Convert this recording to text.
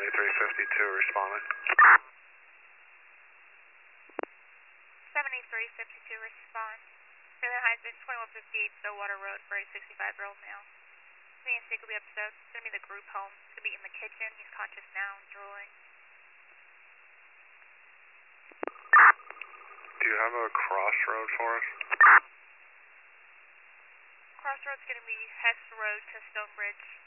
responding. 7352 respond. Taylor Heisman, 2158 Stillwater Road for a 65-year-old male. CNC could be episode. It's going to be the group home. It's going to be in the kitchen. He's conscious now and drooling. Do you have a crossroad for us? Crossroad's going to be Hess Road to Stonebridge.